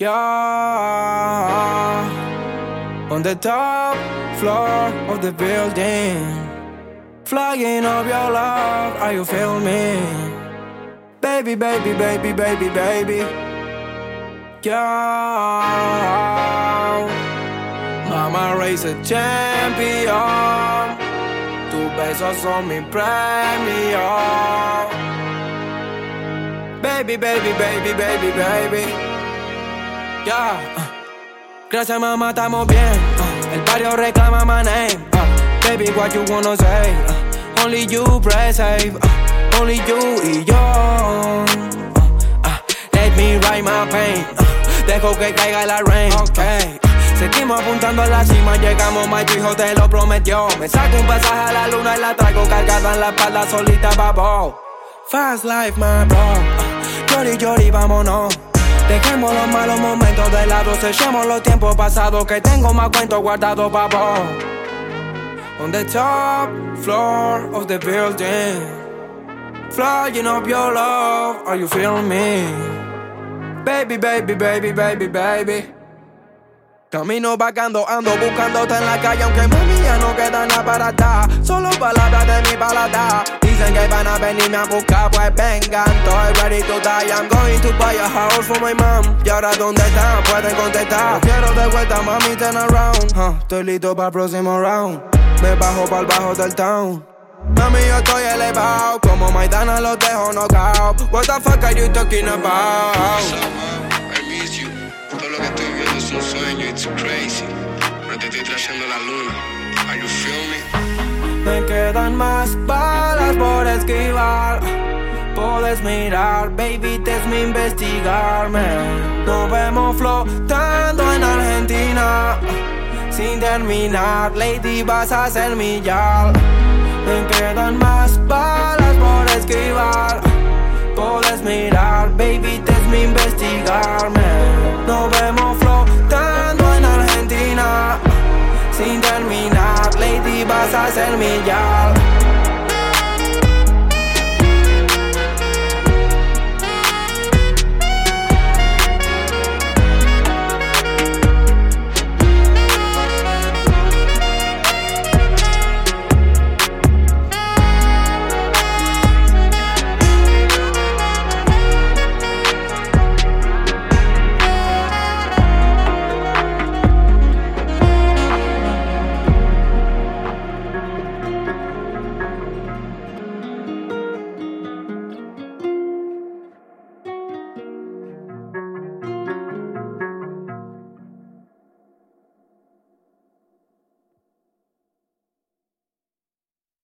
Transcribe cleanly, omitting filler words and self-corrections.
Yeah, on the top floor of the building, flying up your love, are you feel me? Baby, baby, baby, baby, baby. Yeah, Mama race a champion. Tus besos son mi premio. Baby, baby, baby, baby, baby. Yeah. Gracias, mamá, estamos bien. El barrio reclama my name. Baby, what you wanna say? Only you press save. Only you y yo. Let me write my pain. Dejo que caiga la rain. Okay. Seguimos apuntando a la cima, llegamos, my tu hijo te lo prometió. Me saco un pasaje a la luna y la traigo cargada en la espalda solita, babo. Fast life, my bro. Llori, llori, vámonos. Dejemos los malos momentos de lado, sellemos los tiempos pasados, que tengo más cuentos guardados, babo. On the top floor of the building, flying up your love, are you feeling me? Baby, baby, baby, baby, baby. Camino vagando, ando buscándote en la calle, aunque mami ya no queda nada para dar. Solo palabras de mi paladar. Dicen que van a venirme a buscar, pues vengan. Estoy ready to die, I'm going to buy a house for my mom. Y ahora ¿dónde están? Pueden contestar. Quiero de vuelta, mami, turn around. Estoy listo para el próximo round. Me bajo para el bajo del town. Mami, yo estoy elevado, como Maidana los dejo knockout. What the fuck are you talking about? I miss you. Todo lo que estoy viendo es un sueño, it's crazy. No te estoy trayendo la luna. Are you feel me? Me quedan más balas por esquivar. Puedes mirar, baby, mi investigarme. Nos vemos flotando en Argentina. Sin terminar, lady, vas a ser mi yal. Me quedan más balas por esquivar. Puedes mirar, baby, mi investigarme. Nos vemos flotando en Argentina. Sin terminar, lady, vas a ser mi yal.